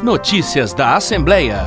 Notícias da Assembleia.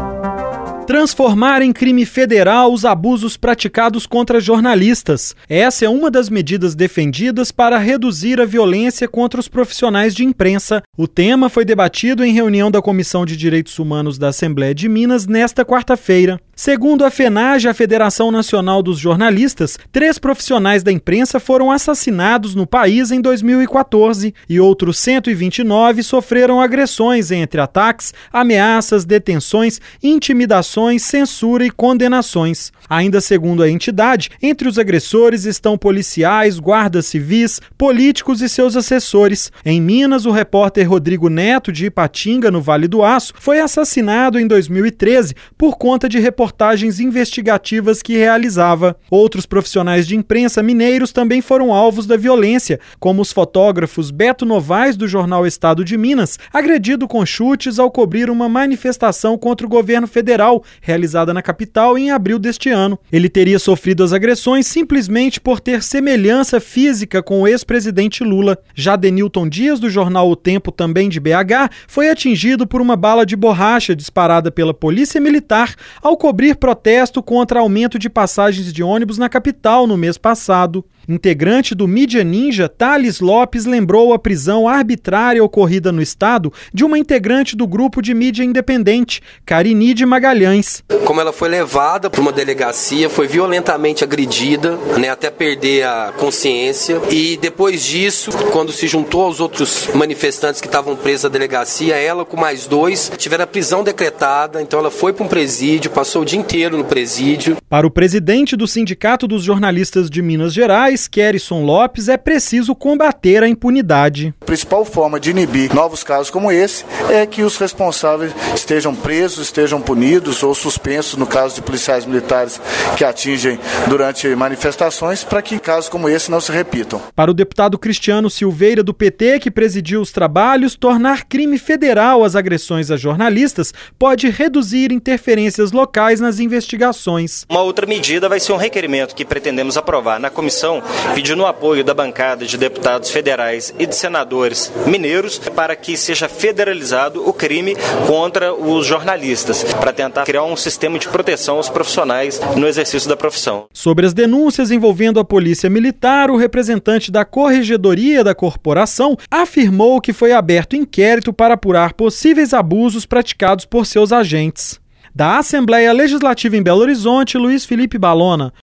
Transformar em crime federal os abusos praticados contra jornalistas. Essa é uma das medidas defendidas para reduzir a violência contra os profissionais de imprensa. O tema foi debatido em reunião da Comissão de Direitos Humanos da Assembleia de Minas nesta quarta-feira. Segundo a FENAGE, a Federação Nacional dos Jornalistas, 3 profissionais da imprensa foram assassinados no país em 2014 e outros 129 sofreram agressões entre ataques, ameaças, detenções, intimidações, censura e condenações. Ainda segundo a entidade, entre os agressores estão policiais, guardas civis, políticos e seus assessores. Em Minas, o repórter Rodrigo Neto, de Ipatinga, no Vale do Aço, foi assassinado em 2013 por conta de reportagens investigativas que realizava. Outros profissionais de imprensa mineiros também foram alvos da violência, como os fotógrafos Beto Novaes, do jornal Estado de Minas, agredido com chutes ao cobrir uma manifestação contra o governo federal, realizada na capital em abril deste ano. Ele teria sofrido as agressões simplesmente por ter semelhança física com o ex-presidente Lula. Já Denilton Dias, do jornal O Tempo, também de BH, foi atingido por uma bala de borracha disparada pela polícia militar ao cobrir protesto contra aumento de passagens de ônibus na capital no mês passado. Integrante do Mídia Ninja, Thales Lopes lembrou a prisão arbitrária ocorrida no estado de uma integrante do grupo de mídia independente, Carinide Magalhães. Como ela foi levada para uma delegacia, foi violentamente agredida, até perder a consciência, e depois disso, quando se juntou aos outros manifestantes que estavam presos à delegacia, ela com mais 2 tiveram a prisão decretada, então ela foi para um presídio, passou o dia inteiro no presídio. Para o presidente do Sindicato dos Jornalistas de Minas Gerais, Querison Lopes, é preciso combater a impunidade. A principal forma de inibir novos casos como esse é que os responsáveis estejam presos, estejam punidos ou suspensos, no caso de policiais militares que atingem durante manifestações, para que casos como esse não se repitam. Para o deputado Cristiano Silveira, do PT, que presidiu os trabalhos, tornar crime federal as agressões a jornalistas pode reduzir interferências locais nas investigações. Uma outra medida vai ser um requerimento que pretendemos aprovar na comissão, pedindo o apoio da bancada de deputados federais e de senadores mineiros para que seja federalizado o crime contra os jornalistas, para tentar criar um sistema de proteção aos profissionais no exercício da profissão. Sobre as denúncias envolvendo a Polícia Militar, o representante da Corregedoria da corporação afirmou que foi aberto inquérito para apurar possíveis abusos praticados por seus agentes. Da Assembleia Legislativa em Belo Horizonte, Luiz Felipe Balona.